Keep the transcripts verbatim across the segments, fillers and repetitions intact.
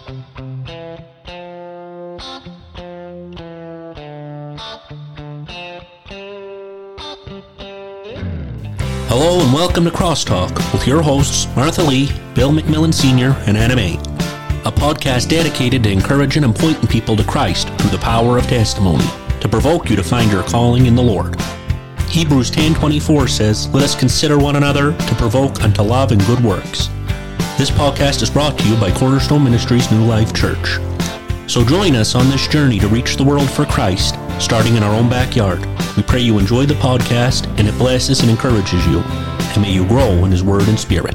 Hello and welcome to Crosstalk with your hosts Martha Lee, Bill McMillan Senior, and Anna May, a podcast dedicated to encouraging and pointing people to Christ through the power of testimony, to provoke you to find your calling in the Lord. Hebrews ten twenty-four says, "Let us consider one another to provoke unto love and good works." This podcast is brought to you by Cornerstone Ministries New Life Church. So join us on this journey to reach the world for Christ, starting in our own backyard. We pray you enjoy the podcast and it blesses and encourages you. And may you grow in His Word and Spirit.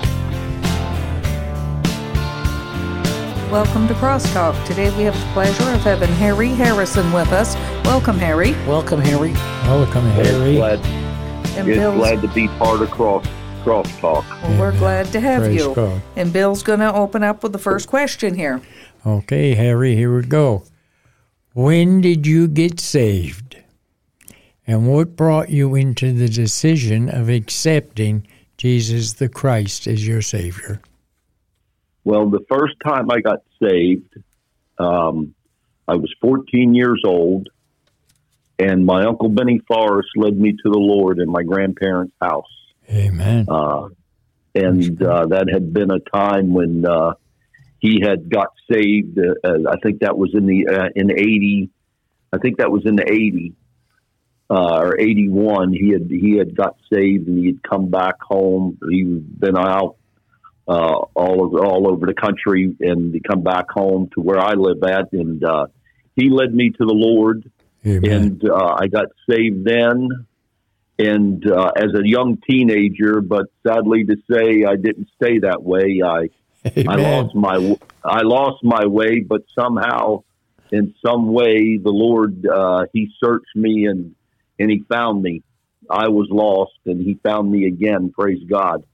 Welcome to Crosstalk. Today we have the pleasure of having Harry Harrison with us. Welcome, Harry. Welcome, Harry. Welcome, Harry. Glad, And it's Bill's, glad to be part of Cross Crosstalk. well, we're glad to have Praise you. God. And Bill's going to open up with the first question here. Okay, Harry, here we go. When did you get saved? And what brought you into the decision of accepting Jesus the Christ as your Savior? Well, the first time I got saved, um, I was fourteen years old, and my Uncle Benny Forrest led me to the Lord in my grandparents' house. Amen. Uh, and uh, that had been a time when uh, he had got saved. Uh, I think that was in the uh, in eighty. I think that was in the eighty. Uh, or eighty-one, he had he had got saved and he had come back home. He'd been out uh, all over all over the country and he come back home to where I live at, and uh, he led me to the Lord. Amen. And uh, I got saved then, and uh, as a young teenager. But sadly to say, I didn't stay that way. I Amen. I lost my I lost my way, but somehow, in some way, the Lord uh, He searched me and. And He found me. I was lost, and He found me again. Praise God.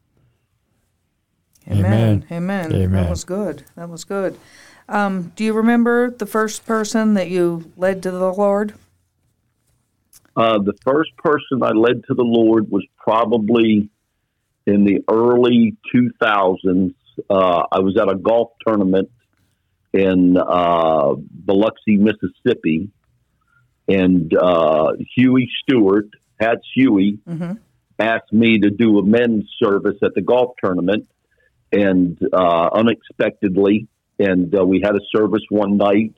Amen. Amen. Amen. That was good. That was good. Um, do you remember the first person that you led to the Lord? Uh, the first person I led to the Lord was probably in the early two thousands. Uh, I was at a golf tournament in uh, Biloxi, Mississippi. And uh, Huey Stewart, Hats Huey, mm-hmm. asked me to do a men's service at the golf tournament, and uh, unexpectedly, and uh, we had a service one night,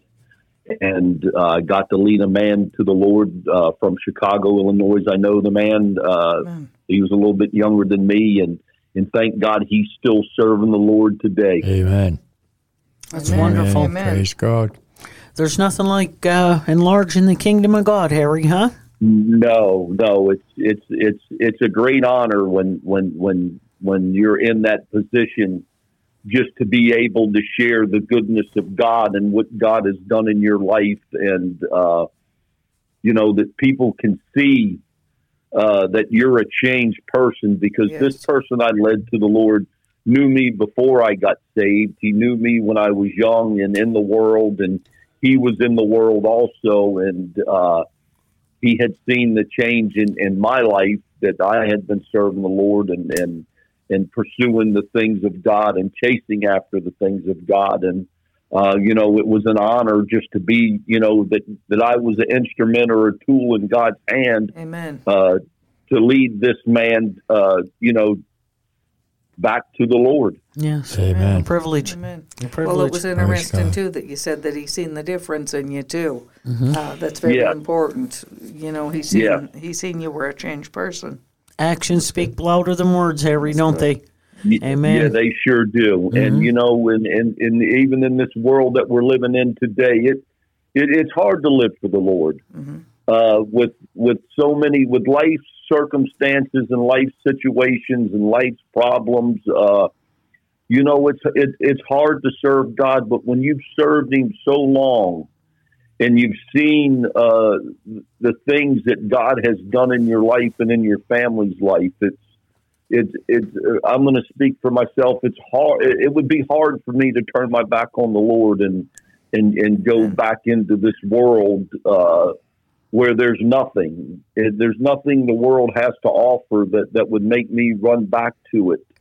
and uh, got to lead a man to the Lord uh, from Chicago, Illinois. I know the man; uh, he was a little bit younger than me, and and thank God he's still serving the Lord today. Amen. That's Amen. wonderful. Amen. Praise God. There's nothing like uh, enlarging the kingdom of God, Harry, huh? No, no, it's it's it's it's a great honor when when when when you're in that position, just to be able to share the goodness of God and what God has done in your life, and uh, you know that people can see uh, that you're a changed person, because Yes. this person I led to the Lord knew me before I got saved. He knew me when I was young and in the world, and he was in the world also, and uh, he had seen the change in, in my life, that I had been serving the Lord and, and and pursuing the things of God and chasing after the things of God. And, uh, you know, it was an honor just to be, you know, that, that I was an instrument or a tool in God's hand. Amen. Uh, to lead this man, uh, you know, back to the Lord. Yes. Amen. A privilege. Amen. A privilege. Well, it was interesting, God. too, that you said that he's seen the difference in you, too. Mm-hmm. Uh, that's very Yeah. important. You know, he's seen, Yeah. he's seen you were a changed person. Actions speak louder than words, Harry, don't they? Amen. Yeah, they sure do. Mm-hmm. And, you know, and, and, and even in this world that we're living in today, it, it it's hard to live for the Lord. Mm-hmm. Uh, with with so many, with life circumstances and life situations and life's problems, uh, you know, it's it, it's hard to serve God. But when you've served Him so long, and you've seen uh, the things that God has done in your life and in your family's life, it's it's it's. I'm going to speak for myself. It's hard. It would be hard for me to turn my back on the Lord and and and go back into this world uh, where there's nothing. There's nothing the world has to offer that, that would make me run back to it.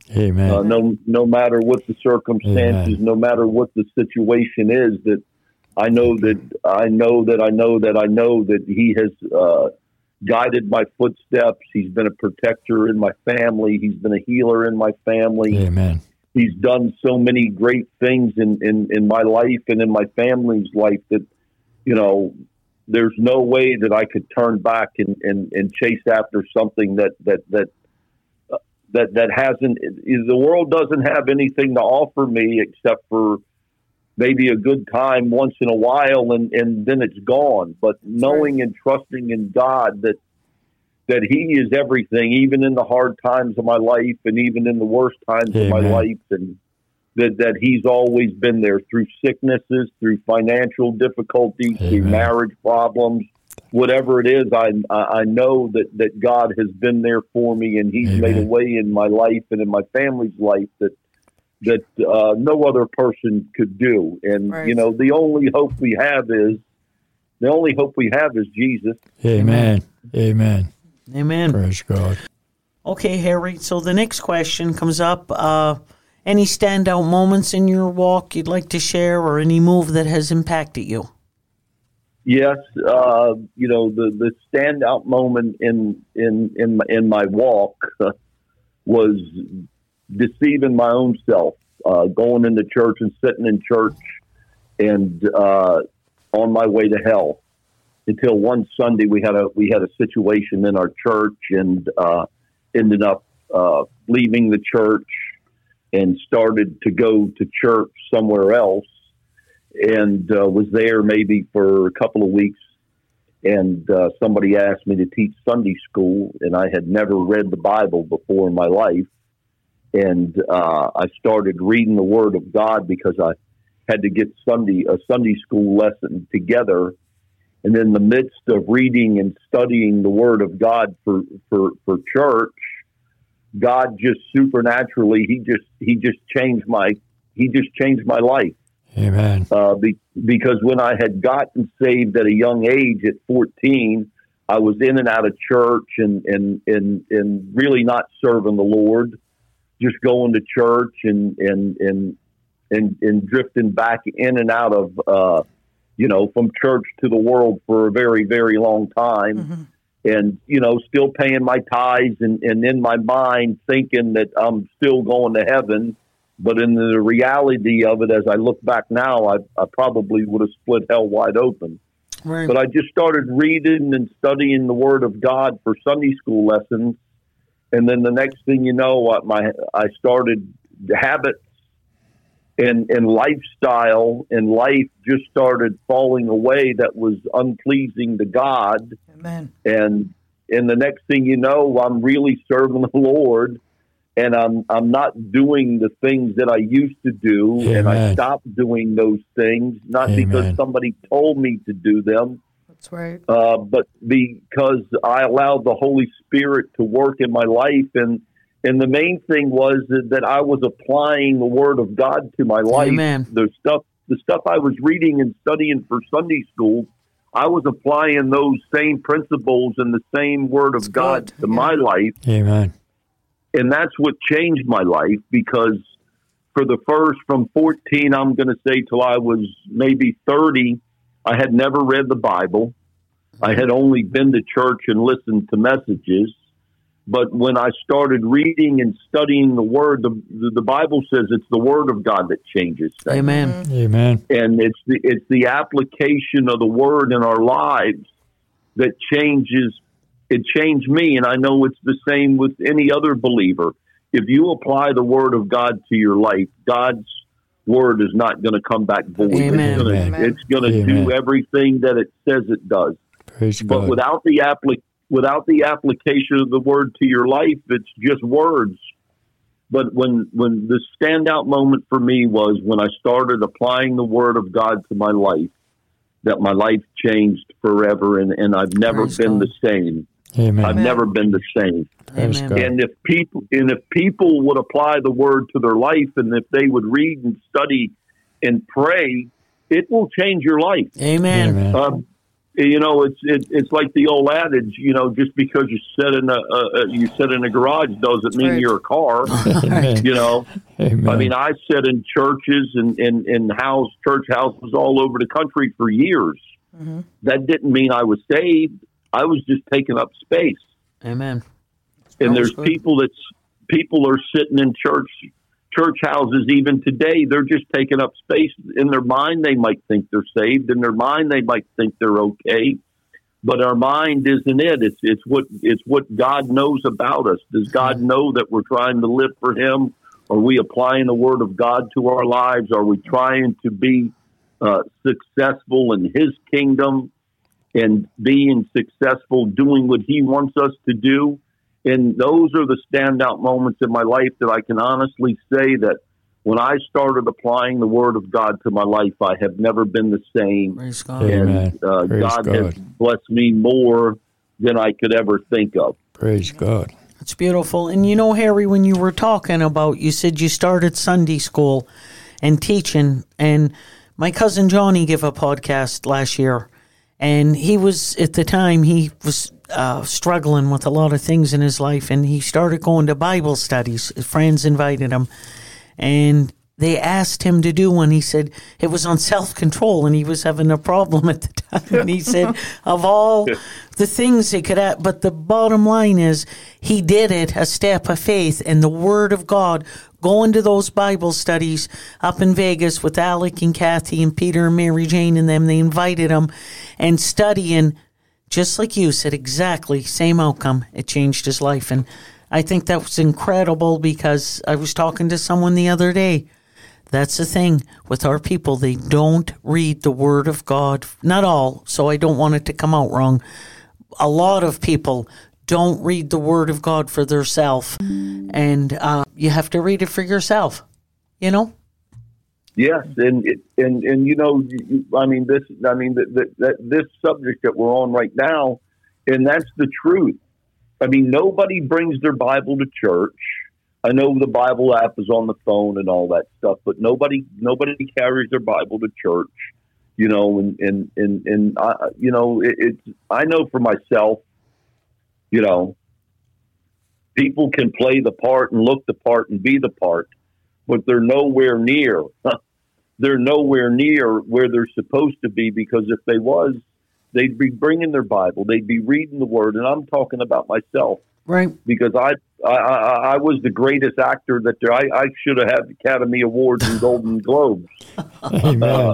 Amen. Uh, no, no matter what the circumstances, Amen. no matter what the situation is, that I know that I know that I know that I know that He has uh, guided my footsteps. He's been a protector in my family. He's been a healer in my family. Amen. He's done so many great things in, in, in my life and in my family's life that, you know, there's no way that I could turn back and, and, and chase after something that, that, that, uh, that, that hasn't, the world doesn't have anything to offer me except for maybe a good time once in a while, and, and then it's gone. But knowing and trusting in God that, that He is everything, even in the hard times of my life and even in the worst times Amen. of my life, and that, that He's always been there through sicknesses, through financial difficulties, Amen. through marriage problems, whatever it is. I I know that, that God has been there for me, and He's Amen. made a way in my life and in my family's life that that uh, no other person could do. And Right. you know, the only hope we have is the only hope we have is Jesus. Amen. Amen. Amen. Praise God. Okay, Harry, so the next question comes up. Uh, any standout moments in your walk you'd like to share, or any move that has impacted you? Yes, uh, you know, the, the standout moment in in in my, in my walk uh, was deceiving my own self, uh, going into church and sitting in church and uh, on my way to hell. Until one Sunday we had a we had a situation in our church, and uh, ended up uh, leaving the church and started to go to church somewhere else, and uh, was there maybe for a couple of weeks. And uh, somebody asked me to teach Sunday school, and I had never read the Bible before in my life. And uh, I started reading the Word of God because I had to get Sunday a Sunday school lesson together. And in the midst of reading and studying the Word of God for, for, for church, God just supernaturally, he just, he just changed my, he just changed my life. Amen. Uh, be, because when I had gotten saved at a young age at fourteen, I was in and out of church and, and, and, and really not serving the Lord, just going to church and, and, and, and, and drifting back in and out of, uh, you know, from church to the world for a very, very long time. Mm-hmm. And, you know, still paying my tithes and, and in my mind thinking that I'm still going to heaven. But in the reality of it, as I look back now, I, I probably would have split hell wide open. Right. But I just started reading and studying the Word of God for Sunday school lessons. And then the next thing you know, I, my, I started habits and, and lifestyle and life just started falling away that was unpleasing to God. Amen. And and the next thing you know, I'm really serving the Lord, and I'm I'm not doing the things that I used to do. Amen. And I stopped doing those things, not Amen. because somebody told me to do them, That's right. uh, but because I allowed the Holy Spirit to work in my life. And And the main thing was that I was applying the Word of God to my life. Amen. The stuff, the stuff I was reading and studying for Sunday school, I was applying those same principles and the same Word of That's God good. to Yeah. my life. Amen. And that's what changed my life, because for the first, from fourteen, I'm going to say till I was maybe thirty, I had never read the Bible. I had only been to church and listened to messages. But when I started reading and studying the Word, the, the, the Bible says it's the Word of God that changes things. Amen. Amen. And it's the, it's the application of the Word in our lives that changes. It changed me, and I know it's the same with any other believer. If you apply the Word of God to your life, God's Word is not going to come back void. Amen. It's going to do everything that it says it does. Praise But God. without the application, Without the application of the Word to your life, it's just words. But when when the standout moment for me was when I started applying the Word of God to my life, that my life changed forever, and, and I've never Praise been God. the same. Amen. I've never been the same. Praise Amen. God. And if people and if people would apply the Word to their life, and if they would read and study and pray, it will change your life. Amen. Amen. Um, you know, it's it, it's like the old adage, you know, just because you sit in a uh, you sit in a garage doesn't mean right. you're a car. You know, Amen. I mean, I sit in churches and in in house church houses all over the country for years. Mm-hmm. That didn't mean I was saved. I was just taking up space. Amen. And That there's was good. people that's people are sitting in church church houses even today. They're just taking up space. In their mind, they might think they're saved. In their mind, they might think they're okay. But our mind isn't it. It's it's what it's what God knows about us. Does God know that we're trying to live for Him? Are we applying the Word of God to our lives? Are we trying to be uh, successful in His kingdom and being successful doing what He wants us to do? And those are the standout moments in my life that I can honestly say that when I started applying the Word of God to my life, I have never been the same. Praise God. Amen. And uh, Praise God, God. has blessed me more than I could ever think of. Praise God. It's beautiful. And you know, Harry, when you were talking about, you said you started Sunday school and teaching, and my cousin Johnny gave a podcast last year, and he was, at the time, he was uh, struggling with a lot of things in his life, and he started going to Bible studies. His friends invited him, and they asked him to do one. He said it was on self-control, and he was having a problem at the time. And he said, of all the things he could have, but the bottom line is he did it, a step of faith, and the Word of God, going to those Bible studies up in Vegas with Alec and Kathy and Peter and Mary Jane and them. They invited him, and studying, just like you said, exactly same outcome. It changed his life. And I think that was incredible, because I was talking to someone the other day. That's the thing with our people. They don't read the Word of God. Not all, so I don't want it to come out wrong. A lot of people don't read the Word of God for themselves. And uh, you have to read it for yourself, you know? Yes, and it- and and you know, you- I mean this. I mean that that that this subject that we're on right now, and that's the truth. I mean, nobody brings their Bible to church. I know the Bible app is on the phone and all that stuff, but nobody nobody carries their Bible to church. You know, and and and and I, you know, it, it's I know for myself. You know, people can play the part and look the part and be the part, but they're nowhere near. They're nowhere near where they're supposed to be, because if they was, they'd be bringing their Bible, they'd be reading the Word, and I'm talking about myself, Right. because I I, I, I was the greatest actor that there. I, I should have had Academy Awards and Golden Globes. Amen.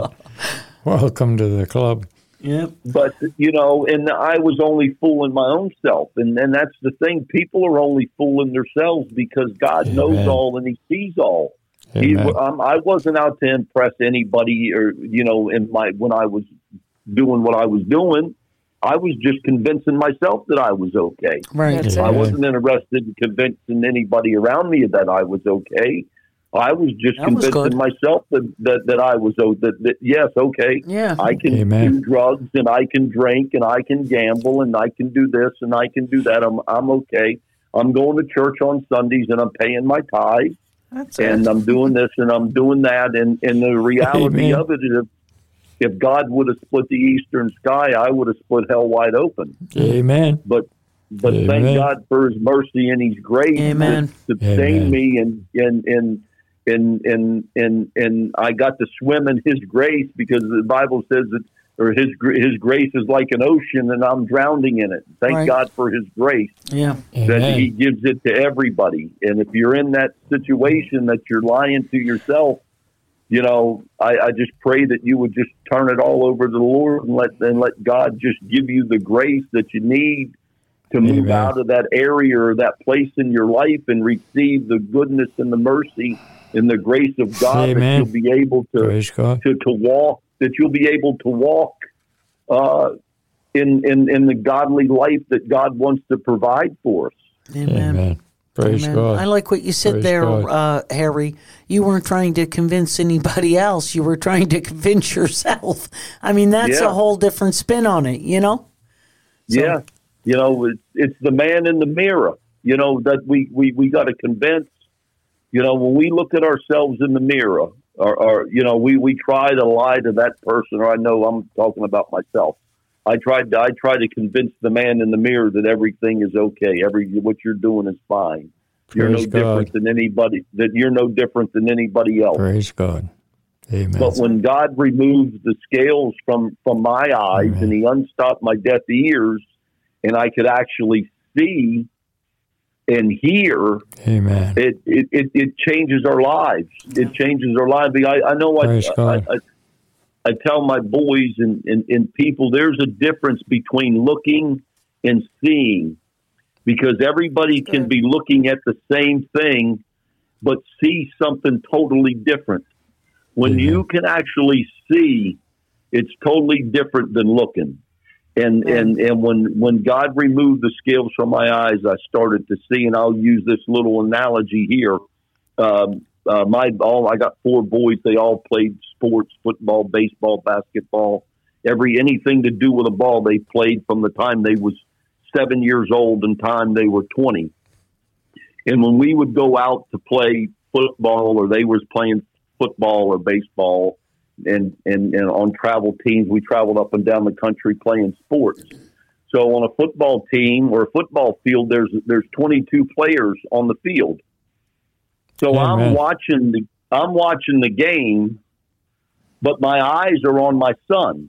Welcome to the club. Yep. But, you know, and I was only fooling my own self. And, and that's the thing. People are only fooling themselves, because God Amen. knows all and He sees all. He, Amen. um, I wasn't out to impress anybody, or, you know, in my when I was doing what I was doing. I was just convincing myself that I was okay. Right. That's I it. wasn't interested in convincing anybody around me that I was okay. I was just That was convincing good. myself that, that, that I was, oh, that, that, yes, okay, Yeah. I can Amen. do drugs, and I can drink, and I can gamble, and I can do this, and I can do that. I'm, I'm okay. I'm going to church on Sundays, and I'm paying my tithes, That's and it. I'm doing this, and I'm doing that. And, and the reality Amen. of it is, if, if God would have split the eastern sky, I would have split hell wide open. Amen. But but Amen. thank God for His mercy and His grace Amen. to sustain Amen. me, and and and and and and and I got to swim in His grace, because the Bible says that, or His gr- His grace is like an ocean, and I'm drowning in it. Thank Right. God for His grace Yeah. that He Amen. gives it to everybody. And if you're in that situation that you're lying to yourself, you know, I, I just pray that you would just turn it all over to the Lord, and let and let God just give you the grace that you need to move Amen. out of that area or that place in your life, and receive the goodness and the mercy and the grace of God, Amen. that you'll be able to, Praise God. to, to walk, that you'll be able to walk uh, in, in, in the godly life that God wants to provide for us. Amen. Amen. Praise Amen. God. I like what you said Praise there, God. uh, Harry. You weren't trying to convince anybody else. You were trying to convince yourself. I mean, that's Yeah. a whole different spin on it, you know? So- Yeah. You know, it's, it's the man in the mirror, you know, that we, we, we got to convince, you know, when we look at ourselves in the mirror, or, or you know, we, we try to lie to that person, or I know I'm talking about myself. I tried to, I try to convince the man in the mirror that everything is okay. Every what you're doing is fine. You're Praise no God. different than anybody. That you're no different than anybody else. Praise God. Amen. But when God removed the scales from, from my eyes Amen. and He unstopped my deaf ears, and I could actually see and hear, Amen. it it, it, it changes our lives. It changes our lives. I, I know I, Praise I, God. I I tell my boys and, and, and people, there's a difference between looking and seeing, because everybody can Good. be looking at the same thing, but see something totally different. When Amen. you can actually see, it's totally different than looking. And, and, and when, when God removed the scales from my eyes, I started to see, and I'll use this little analogy here. Um, Uh, my all I got four boys. They all played sports: football, baseball, basketball, every anything to do with a ball. They played from the time they was seven years old and time they were twenty. And when we would go out to play football, or they was playing football or baseball, and and, and on travel teams, we traveled up and down the country playing sports. So on a football team or a football field, there's there's twenty-two players on the field. So Amen. I'm watching the I'm watching the game, but my eyes are on my son.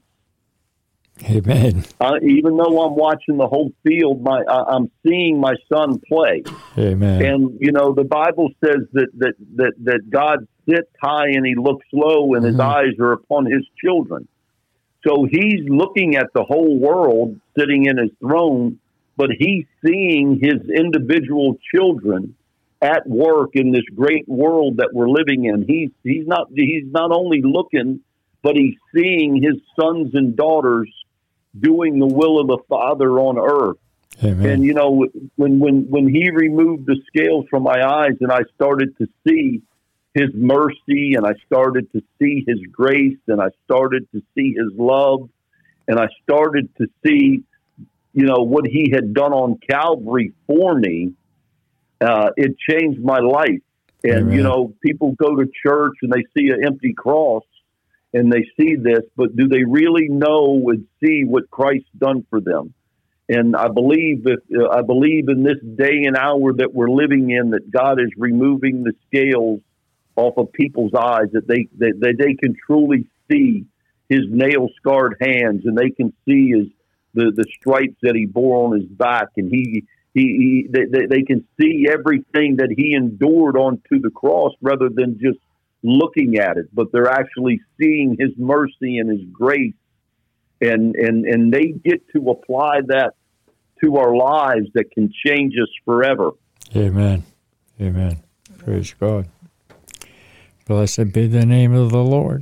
Amen. Uh, even though I'm watching the whole field, my I, I'm seeing my son play. Amen. And you know, the Bible says that that that, that God sits high and He looks low, and His Mhm. eyes are upon His children. So He's looking at the whole world sitting in His throne, but He's seeing His individual children at work in this great world that we're living in. He's he's not he's not only looking, but He's seeing His sons and daughters doing the will of the Father on earth. Amen. And you know, when when when He removed the scales from my eyes, and I started to see His mercy, and I started to see His grace, and I started to see His love, and I started to see, you know, what He had done on Calvary for me. Uh, it changed my life. And, Amen. you know, people go to church and they see an empty cross and they see this, but do they really know and see what Christ's done for them? And I believe if, uh, I believe in this day and hour that we're living in, that God is removing the scales off of people's eyes, that they, that, that they can truly see His nail scarred hands, and they can see his, the, the stripes that He bore on His back. And he, He, he they, they can see everything that He endured onto the cross, rather than just looking at it, but they're actually seeing His mercy and His grace, and and and they get to apply that to our lives, that can change us forever. Amen. Amen. Praise God. Blessed be the name of the Lord.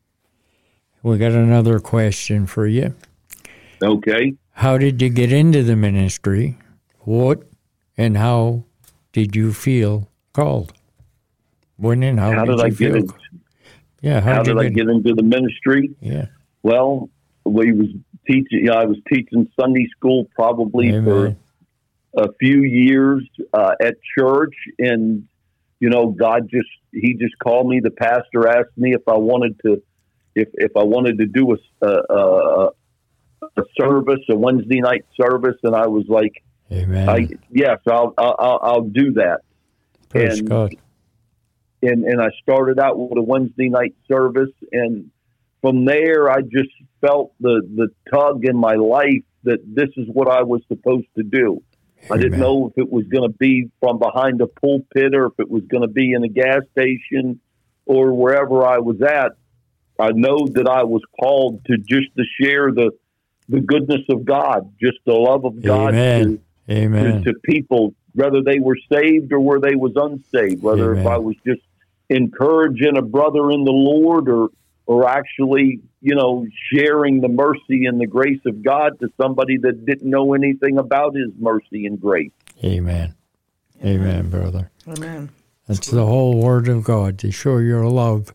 We got another question for you. Okay. How did you get into the ministry? What and how did you feel called? When and how, How did, did I you get feel? in? Yeah, How did you I get into the ministry? Yeah. Well, we was teaching. You know, I was teaching Sunday school probably Amen. for a few years uh, at church, and you know, God just He just called me. The pastor asked me if I wanted to, if if I wanted to do a a, a service, a Wednesday night service, and I was like, Amen. I, yes, I'll, I'll I'll do that. Praise and, God. And and I started out with a Wednesday night service, and from there I just felt the, the tug in my life that this is what I was supposed to do. Amen. I didn't know if it was going to be from behind a pulpit, or if it was going to be in a gas station, or wherever I was at. I know that I was called to just to share the the goodness of God, just the love of God Amen. to, Amen. to, to people, whether they were saved or whether they was unsaved, whether Amen. if I was just encouraging a brother in the Lord, or or actually, you know, sharing the mercy and the grace of God to somebody that didn't know anything about His mercy and grace. Amen. Amen, brother. Amen. That's the whole Word of God, to show your love.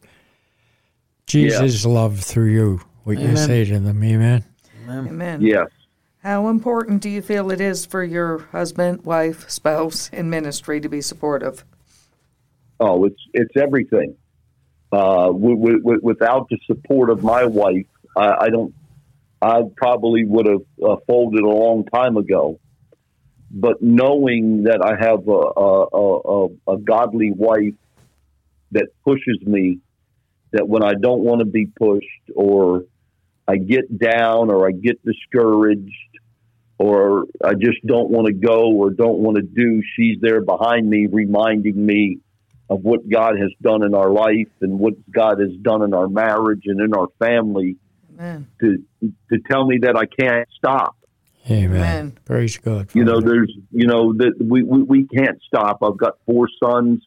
Jesus' love through you. What you Amen. say to them. Amen. Amen. Yes. How important do you feel it is for your husband, wife, spouse in ministry to be supportive? Oh, it's it's everything. Uh, w- w- without the support of my wife, I, I don't I probably would have uh, folded a long time ago. But knowing that I have a, a, a, a godly wife that pushes me, that when I don't want to be pushed, or I get down, or I get discouraged, or I just don't want to go or don't want to do, she's there behind me reminding me of what God has done in our life and what God has done in our marriage and in our family. Amen. to to tell me that I can't stop. Amen. Amen. Praise God. You know, Father. there's, you know, that we, we, we can't stop. I've got four sons.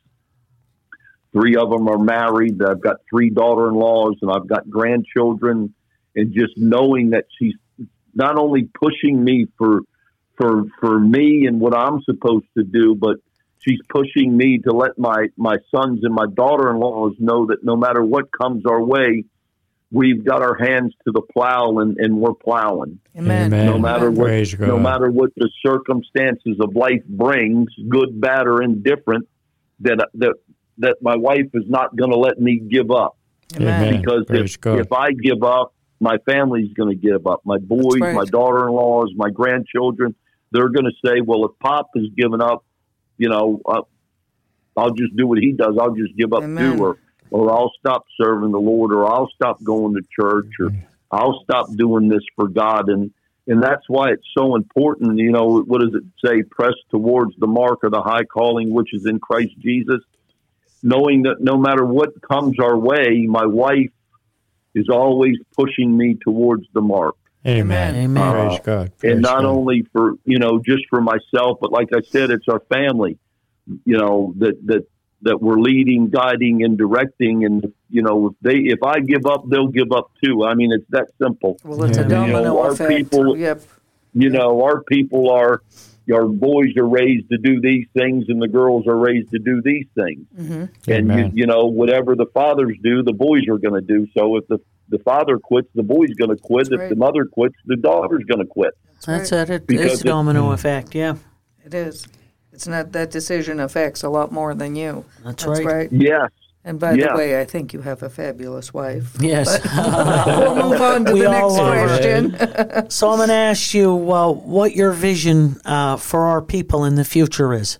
Three of them are married. I've got three daughter-in-laws, and I've got grandchildren. And just knowing that she's not only pushing me for for for me and what I'm supposed to do, but she's pushing me to let my, my sons and my daughter-in-laws know that no matter what comes our way, we've got our hands to the plow and, and we're plowing. Amen. Amen. No matter what, Praise God. no matter what the circumstances of life brings, good, bad, or indifferent, that that that my wife is not going to let me give up. Amen. Because Praise if, God. if I give up, my family's going to give up. My boys, right. my daughter-in-laws, my grandchildren, they're going to say, well, if Pop has given up, you know, uh, I'll just do what he does. I'll just give up Amen. too, or, or I'll stop serving the Lord, or I'll stop going to church, or I'll stop doing this for God. And, and that's why it's so important. You know, what does it say? Press towards the mark of the high calling, which is in Christ Jesus. Knowing that no matter what comes our way, my wife is always pushing me towards the mark. Amen. Amen. Praise God. Praise And not God. only for, you know, just for myself, but like I said, it's our family, you know, that, that, that we're leading, guiding, and directing. And, you know, if they, if I give up, they'll give up too. I mean, it's that simple. Well, it's Yeah. a domino You know, our effect. people- Yep. You know, our people are, our boys are raised to do these things, and the girls are raised to do these things. Mm-hmm. And, you, Amen. you know, whatever the fathers do, the boys are going to do. So if the, the father quits, the boy's going to quit. That's If the right. mother quits, the daughter's going to quit. That's right. it. It Because is it- domino effect. Yeah, It is. It's not that decision affects a lot more than you. that's, That's right. right. Yes. And by Yeah. the way, I think you have a fabulous wife. Yes. We'll move on to We the all next are. question. So I'm going to ask you uh, what your vision uh, for our people in the future is.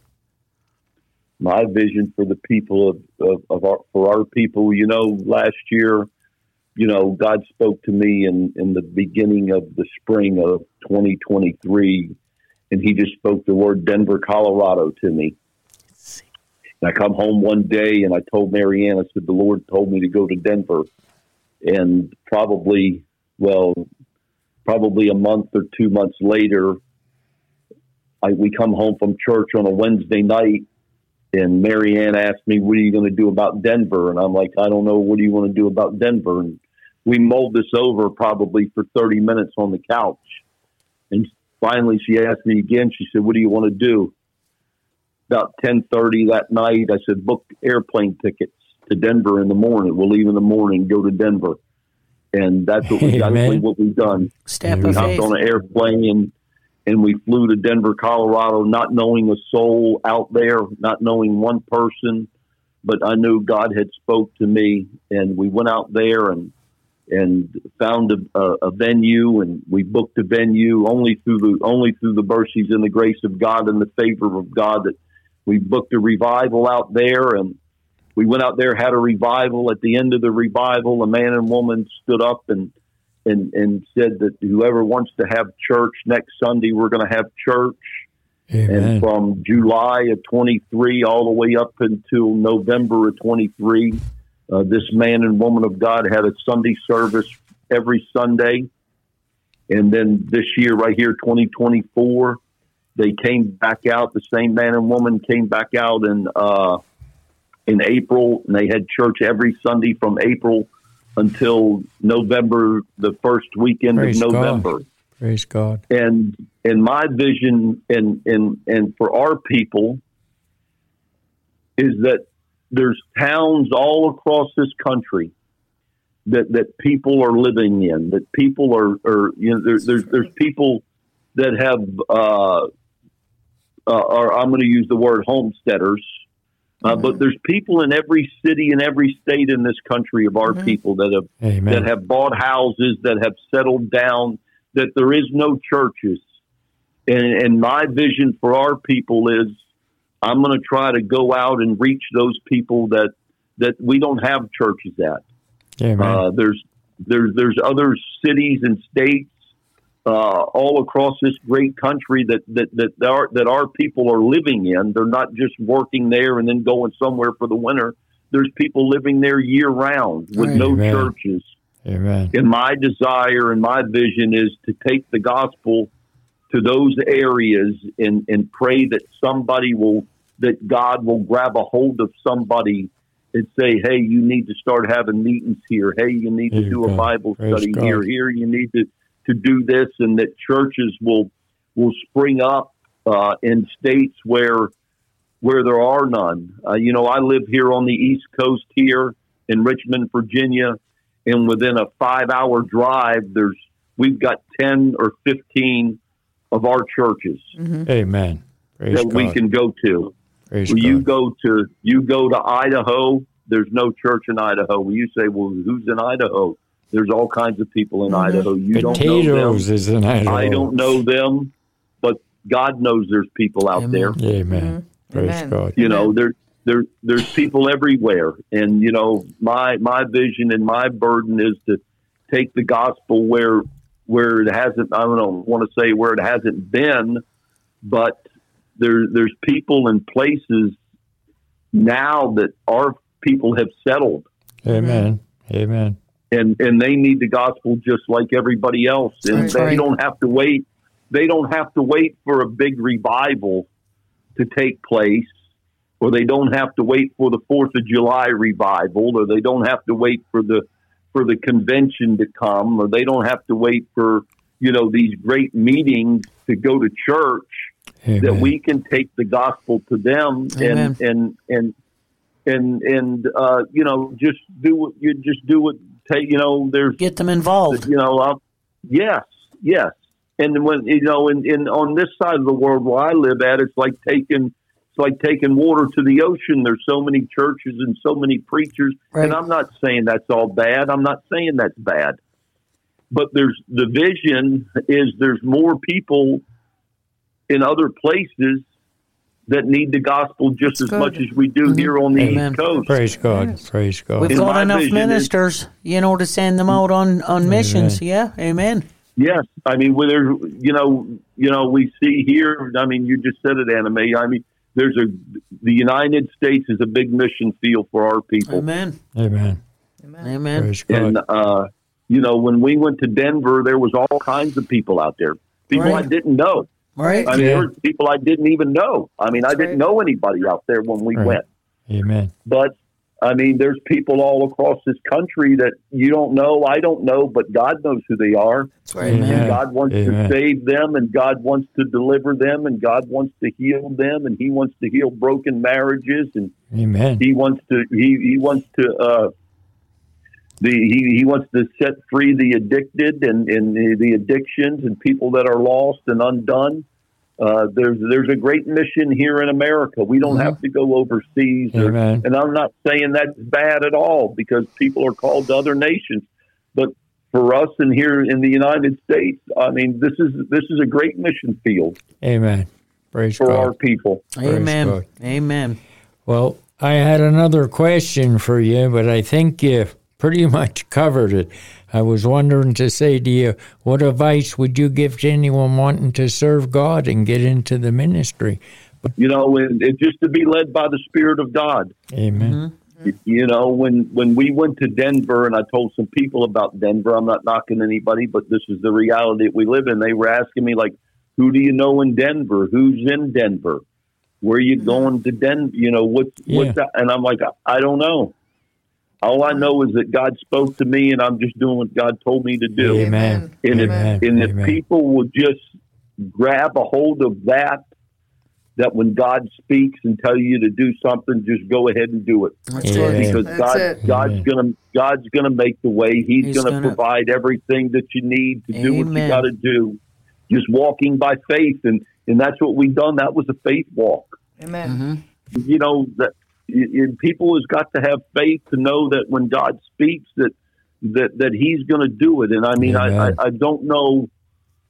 My vision for the people of, of, of our, for our people, you know, last year, you know, God spoke to me in, in the beginning of the spring of twenty twenty-three, and he just spoke the word Denver, Colorado to me. And I come home one day and I told Marianne, I said, the Lord told me to go to Denver. And probably, well, probably a month or two months later, I, we come home from church on a Wednesday night, and Marianne asked me, what are you going to do about Denver? And I'm like, I don't know. What do you want to do about Denver? And we mulled this over probably for thirty minutes on the couch. And finally she asked me again. She said, what do you want to do? About ten thirty that night, I said, book airplane tickets to Denver in the morning. We'll leave in the morning, go to Denver. And that's what, we, Amen. that's what we've done. Step We of hopped faith. on an airplane and, and we flew to Denver, Colorado, not knowing a soul out there, not knowing one person, but I knew God had spoke to me, and we went out there and and found a, a, a venue, and we booked a venue only through the only through the mercies and the grace of God and the favor of God that we booked a revival out there. And we went out there, had a revival. At the end of the revival, a man and woman stood up and and, and said that whoever wants to have church next Sunday, we're going to have church. Amen. And from July of twenty-three all the way up until November of twenty-three, uh, this man and woman of God had a Sunday service every Sunday. And then this year, right here, twenty twenty-four, they came back out. The same man and woman came back out in uh, in April, and they had church every Sunday from April until November, the first weekend Praise of God. November. Praise God. And and my vision and, and and for our people is that there's towns all across this country that, that people are living in, that people are, are you know, there, there's there's people that have, uh, uh, or I'm going to use the word homesteaders, uh, Mm-hmm. but there's people in every city and every state in this country of our Mhm. people that have Amen. that have bought houses, that have settled down, that there is no churches. And, and my vision for our people is I'm going to try to go out and reach those people that, that we don't have churches at. Amen. Uh, there's, there's, there's other cities and states uh, all across this great country that, that, that, our, that our people are living in. They're not just working there and then going somewhere for the winter. There's people living there year round with Right. no Amen. churches. Amen. And my desire and my vision is to take the gospel to those areas and, and pray that somebody will, that God will grab a hold of somebody and say, hey, you need to start having meetings here. Hey, you need to Praise do a God. Bible Praise study God. here. Here, you need to, to do this, and that churches will, will spring up uh, in states where, where there are none. Uh, you know, I live here on the East Coast here in Richmond, Virginia, and within a five-hour drive, there's we've got ten or fifteen of our churches Amen. Praise that God. we can go to. Praise When you God. go to you go to Idaho, there's no church in Idaho. When you say, "Well, who's in Idaho?" There's all kinds of people in Idaho. You don't know Potatoes them. is an Idaho. I don't know them, but God knows there's people out Amen. there. Amen. Praise Amen. God. You know, there, there, there's people everywhere. And, you know, my, my vision and my burden is to take the gospel where, where it hasn't, I don't know, want to say where it hasn't been, but there, there's people and places now that our people have settled, Amen. Amen. and, and they need the gospel just like everybody else. And That's they right. don't have to wait. They don't have to wait for a big revival to take place, or they don't have to wait for the Fourth of July revival, or they don't have to wait for the for the convention to come, or they don't have to wait for, you know, these great meetings to go to church. Amen. That we can take the gospel to them Amen. and and and and and uh, you know, just do what you just do what take. You know, there's Get them involved. you know, uh, yes, yes. And when, you know, in, in on this side of the world where I live at, it's like taking it's like taking water to the ocean. There's so many churches and so many preachers, Right. and I'm not saying that's all bad. I'm not saying that's bad, but there's the vision is there's more people in other places that need the gospel just That's as good. much as we do here on the Amen. East Coast. Praise God. Yes. Praise God. We've And got my enough vision is- ministers, you know, to send them out on, on missions. Yeah, amen. Yes, I mean, where there, you know, you know, we see here. I mean, you just said it, Anna Mae. I mean, there's a the United States is a big mission field for our people, Amen. Amen. Amen. Praise God. and uh, you know, when we went to Denver, there was all kinds of people out there, people Right. I didn't know. Right. I mean, Yeah. there were people I didn't even know. I mean, I That's didn't right. know anybody out there when we Right. went, Amen. but. I mean, there's people all across this country that you don't know, I don't know, but God knows who they are. That's right. Amen. And God wants Amen. to save them, and God wants to deliver them, and God wants to heal them, and He wants to heal broken marriages, and Amen. He wants to He He wants to uh, the He He wants to set free the addicted and and the, the addictions and people that are lost and undone. Uh, there's there's a great mission here in America. We don't have to go overseas, or, Amen. and I'm not saying that's bad at all because people are called to other nations. But for us in here in the United States, I mean, this is this is a great mission field Amen. Praise for God. our people. Amen. God. Amen. Well, I had another question for you, but I think you pretty much covered it. I was wondering to say to you, what advice would you give to anyone wanting to serve God and get into the ministry? You know, and it just to be led by the Spirit of God. Amen. You know, when when we went to Denver, and I told some people about Denver, I'm not knocking anybody, but this is the reality that we live in. They were asking me, like, who do you know in Denver? Who's in Denver? Where are you going to Denver? You know, what's, Yeah. what's that? And I'm like, I don't know. All I know is that God spoke to me, and I'm just doing what God told me to do. Amen. And if, Amen. and if Amen. people will just grab a hold of that, that when God speaks and tell you to do something, just go ahead and do it. That's Yeah. right. Because That's God, it. God's Amen. gonna, God's gonna make the way. He's, He's gonna, gonna- provide everything that you need to do what you Amen. got to do. Just walking by faith, and and that's what we've done. That was a faith walk. Amen. Mhm. You know that y- y- people has got to have faith to know that when God speaks, that that that He's going to do it. And I mean, I, I Amen. I don't know.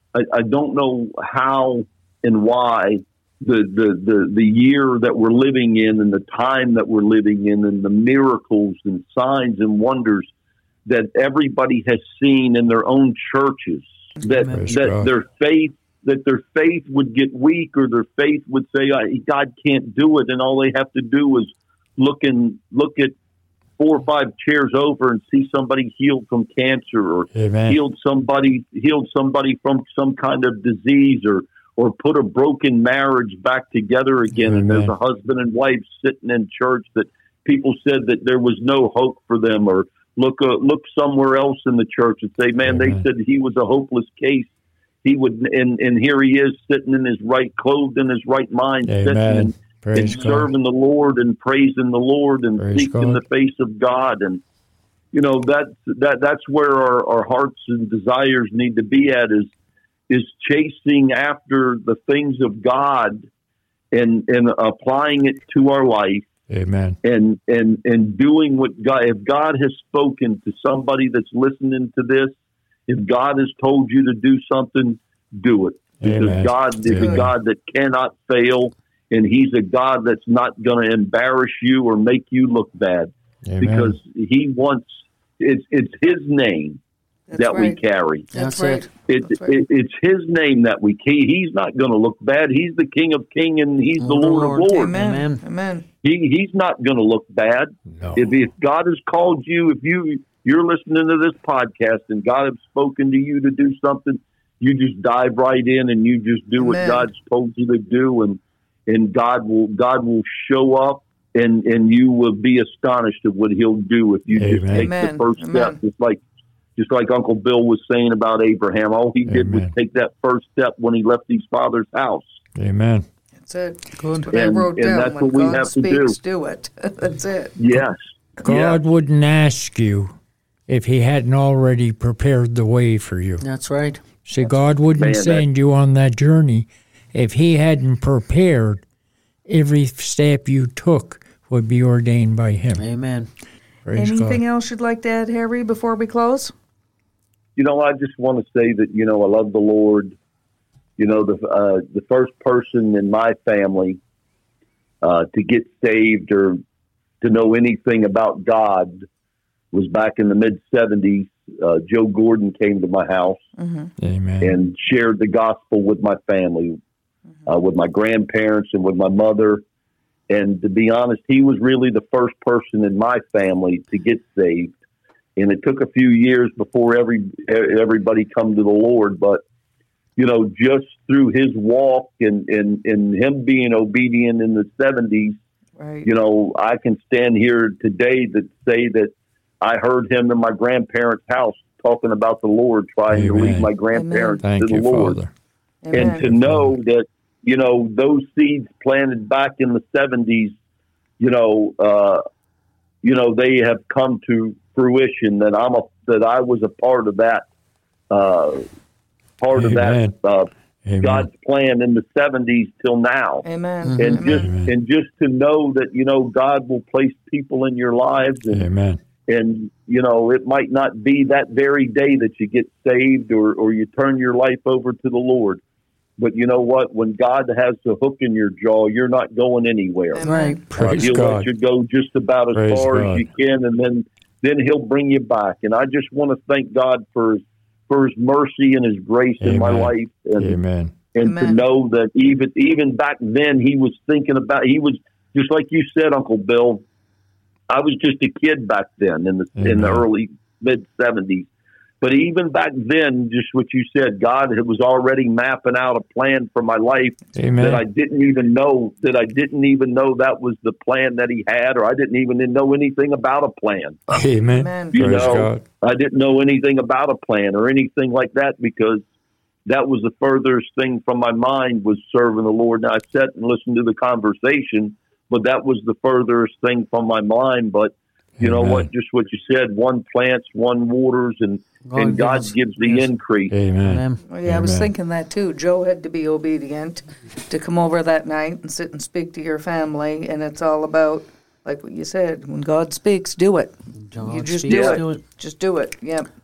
I, I don't know how and why the, the, the, the year that we're living in and the time that we're living in and the miracles and signs and wonders that everybody has seen in their own churches, that, that their faith, that their faith would get weak, or their faith would say, God can't do it. And all they have to do is look and look at four or five chairs over and see somebody healed from cancer, or Amen. healed somebody, healed somebody from some kind of disease, or, or put a broken marriage back together again. Amen. And there's a husband and wife sitting in church that people said that there was no hope for them, or look, uh, look somewhere else in the church and say, man, Amen. They said he was a hopeless case. He would, and, and here he is sitting in his right, clothed in his right mind, Amen. Sitting and, and serving the Lord and praising the Lord and Praise seeking God. The face of God. And, you know, that, that, that's where our, our hearts and desires need to be at, is, is chasing after the things of God and, and applying it to our life. Amen. And, and, and doing what God, if God has spoken to somebody that's listening to this, if God has told you to do something, do it. Because Amen. God is Amen. A God that cannot fail, and he's a God that's not going to embarrass you or make you look bad. Amen. Because he wants, it's, it's his name that's that right. we carry. That's, that's right. It, that's right. It, it's his name that we carry. He's not going to look bad. He's the King of Kings, and he's oh, the Lord, Lord of Lords. Amen. Amen. He, he's not going to look bad. No. If, if God has called you, if you... you're listening to this podcast and God has spoken to you to do something, you just dive right in and you just do Amen. What God's told you to do, and and God will God will show up, and, and you will be astonished at what he'll do if you Amen. Just take Amen. The first Amen. step. Just like just like Uncle Bill was saying about Abraham. All he did Amen. Was take that first step when he left his father's house. Amen. That's it. Good. That's what and, I wrote down. That's when what we God have speaks, to do. do it. That's it. Yes. God yes. wouldn't ask you if he hadn't already prepared the way for you. That's right. See, God wouldn't Man, send that... you on that journey if he hadn't prepared. Every step you took would be ordained by him. Amen. Praise Anything God. else you'd like to add, Harry, before we close? You know, I just want to say that, you know, I love the Lord. You know, the uh, the first person in my family uh, to get saved or to know anything about God was back in the mid-seventies. Uh, Joe Gordon came to my house mm-hmm. Amen. And shared the gospel with my family, mm-hmm. uh, with my grandparents and with my mother. And to be honest, he was really the first person in my family to get saved. And it took a few years before every everybody come to the Lord. But, you know, just through his walk and, and, and him being obedient in the seventies, right. you know, I can stand here today to say that I heard him in my grandparents' house talking about the Lord, trying Amen. To lead my grandparents Thank to the you, Lord. Father. Amen. And to know that, you know, those seeds planted back in the seventies, you know, uh, you know, they have come to fruition, that I'm a, that I was a part of that, uh, part Amen. of that, uh, Amen. God's plan in the seventies till now. Amen. And Amen. just, Amen. and just to know that, you know, God will place people in your lives, and, Amen. and, you know, it might not be that very day that you get saved or, or you turn your life over to the Lord. But you know what? When God has the hook in your jaw, you're not going anywhere. Right. Uh, he'll God. let you go just about as Praise far God. as you can, and then then he'll bring you back. And I just want to thank God for his, for his mercy and his grace Amen. in my life. And, Amen. And Amen. to know that even even back then he was thinking about, he was just like you said, Uncle Bill. I was just a kid back then in the Amen. in the early mid seventies. But even back then, just what you said, God was already mapping out a plan for my life Amen. that I didn't even know, that I didn't even know that was the plan that he had, or I didn't even know anything about a plan. Amen. Amen. You Praise know, God. I didn't know anything about a plan or anything like that, because that was the furthest thing from my mind, was serving the Lord. Now, I sat and listened to the conversation, but that was the furthest thing from my mind. But you know Amen. what? Just what you said, one plants, one waters, and God and God gives- gives the yes. increase. Amen. Amen. Well, yeah, I was Amen. thinking that too. Joe had to be obedient to come over that night and sit and speak to your family. And it's all about, like what you said, when God speaks, do it. God you just speaks, do it. do it. Just do it. Yep.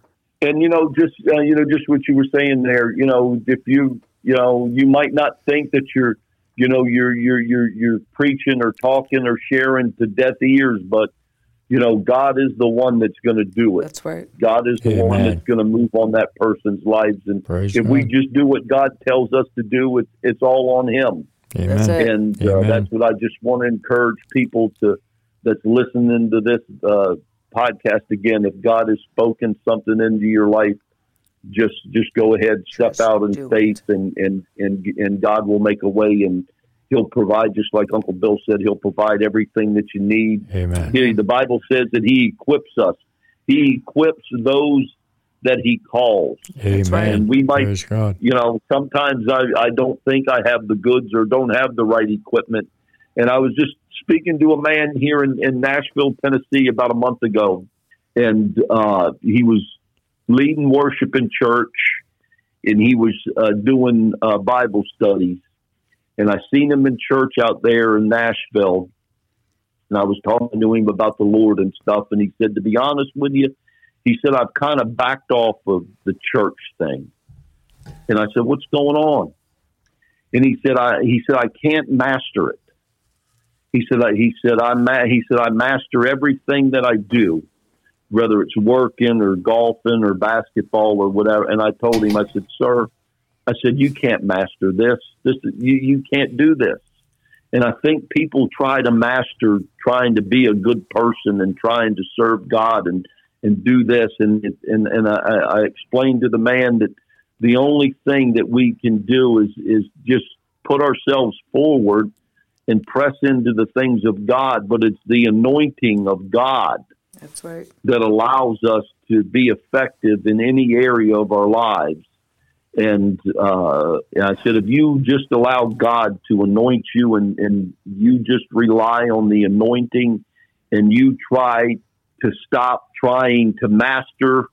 and you know, just uh, you know, just what you were saying there. You know, if you you know, you might not think that you're you know you're you're you're you're preaching or talking or sharing to deaf ears, but you know, God is the one that's going to do it. That's right. God is the Amen. one that's going to move on that person's lives, and Praise if God. we just do what God tells us to do, it's it's all on Him. That's Amen. it. And uh, Amen. that's what I just want to encourage people to that's listening to this uh, podcast again. If God has spoken something into your life, just just go ahead, step Just out in do faith, and, and and and God will make a way, and He'll provide. Just like Uncle Bill said, He'll provide everything that you need. Amen. He, the Bible says that He equips us. He equips those that He calls. Amen. right. And we might, Praise God. you know, sometimes I, I don't think I have the goods or don't have the right equipment. And I was just speaking to a man here in, in Nashville, Tennessee about a month ago, and uh, he was leading worship in church, and he was uh, doing uh, Bible studies. And I seen him in church out there in Nashville, and I was talking to him about the Lord and stuff, and he said, to be honest with you, he said, I've kind of backed off of the church thing. And I said, what's going on? And he said, I, he said, I can't master it. He said, I, he said, I, ma- he said, I master everything that I do, whether it's working or golfing or basketball or whatever. And I told him, I said, sir, I said, you can't master this. This, you, you can't do this. And I think people try to master trying to be a good person and trying to serve God and, and do this. And, and, and I, I explained to the man that the only thing that we can do is, is just put ourselves forward and press into the things of God. But it's the anointing of God That's right. that allows us to be effective in any area of our lives. And uh, I said, if you just allow God to anoint you and, and you just rely on the anointing and you try to stop trying to master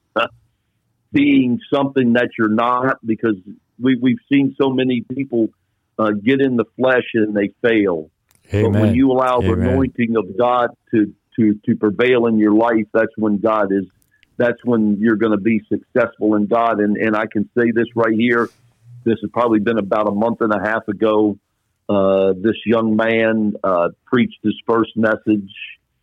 being something that you're not, because we, we've seen so many people uh, get in the flesh and they fail. Amen. But when you allow the Amen. anointing of God to, to, to prevail in your life, that's when God is, that's when you're going to be successful in God. And, and I can say this right here. This has probably been about a month and a half ago. Uh, this young man uh, preached his first message.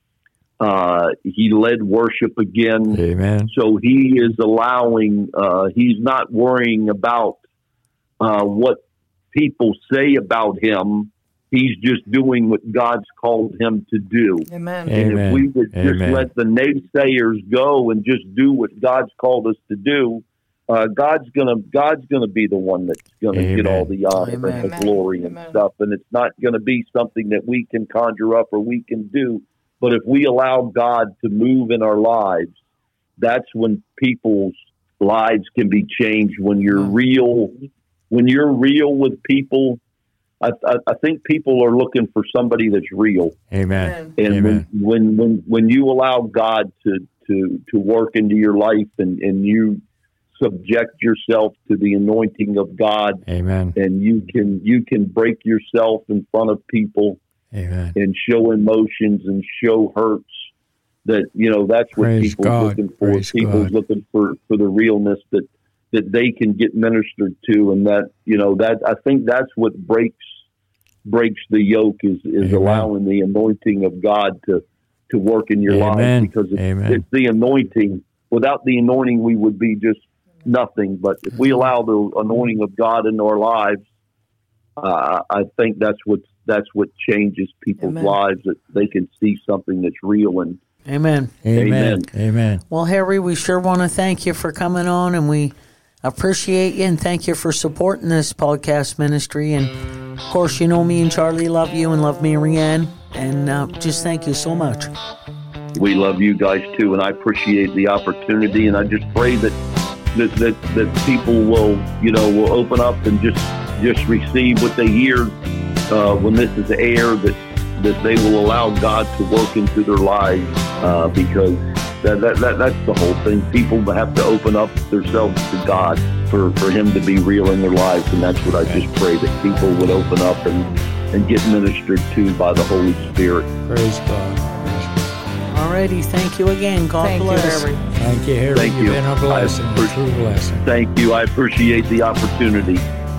Uh, he led worship again. Amen. So he is allowing, uh, he's not worrying about uh, what people say about him. He's just doing what God's called him to do. Amen. Amen. And if we would just Amen. let the naysayers go and just do what God's called us to do, uh, God's gonna God's gonna be the one that's gonna Amen. get all the honor Amen. and the glory and Amen. stuff. And it's not gonna be something that we can conjure up or we can do. But if we allow God to move in our lives, that's when people's lives can be changed. When you're real, when you're real with people, I, I, I think people are looking for somebody that's real. Amen. And Amen. when, when when when you allow God to to to work into your life and, and you subject yourself to the anointing of God, Amen. and you can you can break yourself in front of people Amen. and show emotions and show hurts, that you know that's what Praise people's God. looking for. Praise People's God. looking for, for the realness that that they can get ministered to, and that you know that I think that's what breaks breaks the yoke is is Amen. allowing the anointing of God to to work in your Amen. life, because it's, Amen. it's the anointing. Without the anointing, we would be just nothing. But if we allow the anointing of God into our lives, uh, I think that's what that's what changes people's Amen. lives. That they can see something that's real. And Amen. Amen. Amen. Amen. Well, Harry, we sure want to thank you for coming on, and we appreciate you and thank you for supporting this podcast ministry. And, of course, you know me and Charlie love you and love Mary Ann, and uh, just thank you so much. we love you guys too, and I appreciate the opportunity. And I just pray that that that, that people will you know will open up and just just receive what they hear uh, when this is aired. That that they will allow God to work into their lives, uh, because that, that, that that's the whole thing. People have to open up themselves to God for, for Him to be real in their lives, and that's what I just pray, that people would open up and, and get ministered to by the Holy Spirit. Praise God. Praise God. All righty. Thank you again. God Thank you, bless. Harry. Thank you, Harry. Thank You've you. been a blessing, I a appre- true blessing. Thank you. I appreciate the opportunity.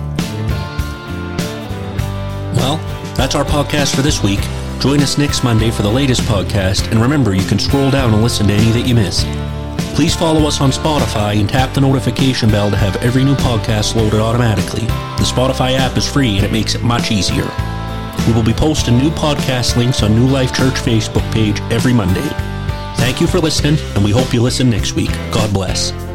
Well, that's our podcast for this week. Join us next Monday for the latest podcast, and remember, you can scroll down and listen to any that you missed. Please follow us on Spotify and tap the notification bell to have every new podcast loaded automatically. The Spotify app is free and it makes it much easier. We will be posting new podcast links on New Life Church Facebook page every Monday. Thank you for listening, and we hope you listen next week. God bless.